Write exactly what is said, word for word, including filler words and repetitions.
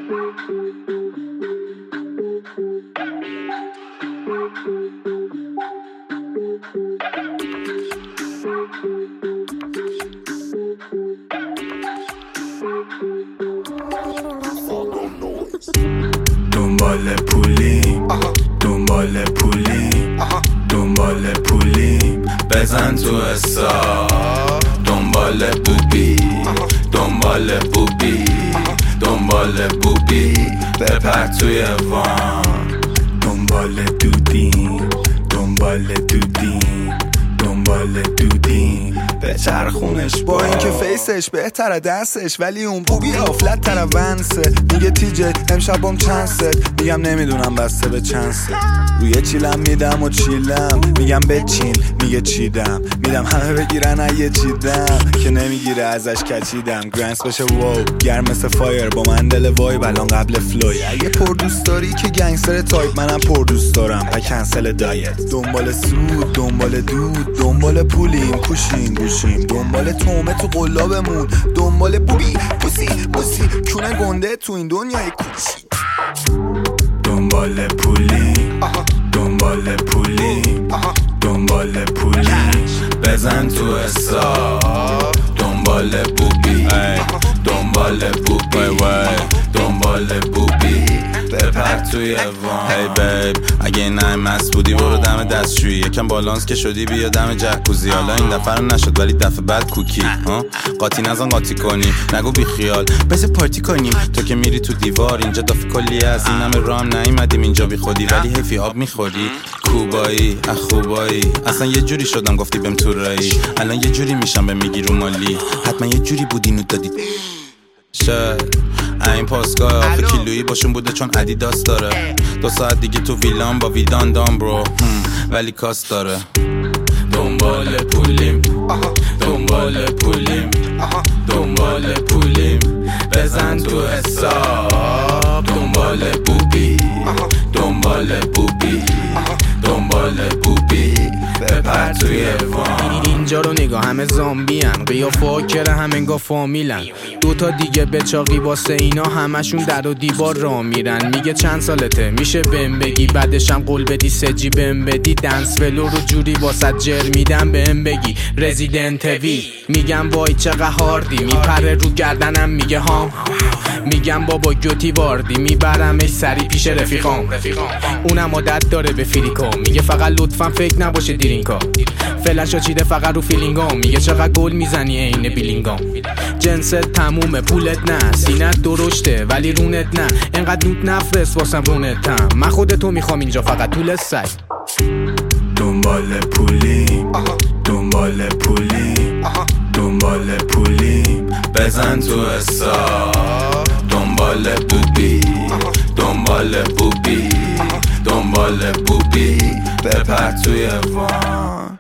دنبال پولیم دنبال پولیم دنبال پولیم بزن تو حساب دنبال بوبی دنبال بوبی دنبال بوبی بپر توی وان دنبال دودیم دنبال دودیم دنبال دودیم به چرخونش با اینکه فیسش بهتره دستش ولی اون بوبی آفلت تره ونسه میگه تیجه امشب بام چند ست میگم نمیدونم بسته به چند ست روی چیلم میدم و چیلم میگم بچین میگه چیدم میدم همه بگیرن اگه چیدم که نمیگیره ازش کچیدم گرنس بشه واو گرم مثل فایر با من دل وای بلان قبل فلوی اگه پر دوست داری که گنگستر تایپ منم پر دوست دارم و کنسل دایت دنبال سود دنبال دود دنبال پولیم کوشیم گوشیم دنبال تومه تو قلابمون دنبال بوبی بوسی بوسی کونه گنده تو این دنیای کوچی دنبال پولیم دنبال پولیم دنبال پولیم بزن تو حساب دنبال بوبی دنبال بوبی دنبال بوبی بپر توی وان هی بیب اگه این نای مست بودی برو دم دستشویی یکم بالانس که شدی بیا دم جکوزی حالا این دفعه رو نشد ولی دفعه بعد کوکی ها قاطی نزن قاطی کنی نگو بی خیال بس پارتی کنیم تو که میری تو دیوار اینجا دافی کلی از این همه رام نیومدیم اینجا بی خودی ولی حیفی آب میخوری کوبایی اخوبایی اصلا یه جوری شدم گفتی بهم تو رایی الان یه جوری میشم به میگی رو مالی حتما یه جوری بودی نو دادی شد این پاسگاه آفه کیلویی باشون بوده چون ادیداس داره دو ساعت دیگه تو ویلان با ویدان دام برو ولی کاس داره دنبال پولیم دنبال پولیم دنبال پولیم بزن تو حساب دنبال بوبی دنبال بوبی دنبال بوبی بپر توی وان اینجا رو نگاه همه زامبی هن قیافه کره هم انگاه فامیلن دوتا دیگه به چاقی واسه اینا همشون در و دیوار را میرن میگه چند سالته میشه بهم بگی بعدشم قول بدی سجی بهم بدی دنس ولو رو جوری واسه جر میدم بهم بگی رزیدنت وی میگم وای چقدر هاردی میپره رو گردنم میگه هام میگم بابا گوتی واردی میبرمش سری پیش رفیقام اونم عادت داره به فریکا میگه فقط لطفا فکر نباشه دیرینکا فلشو چیده فقط رو فیلینگام میگه چقدر گل میزنی عین بیلینگام جنست تمومه پولت نه سینت درشته ولی رونت نه انقدر نوت نفرست واسم رونتم من خودتو میخوام اینجا فقط طول سگ دنبال پولیم دنبال پولیم دنبال پولیم بزن تو حساب دنبال بوبی دنبال بوبی دنبال بوبی بپر توی وان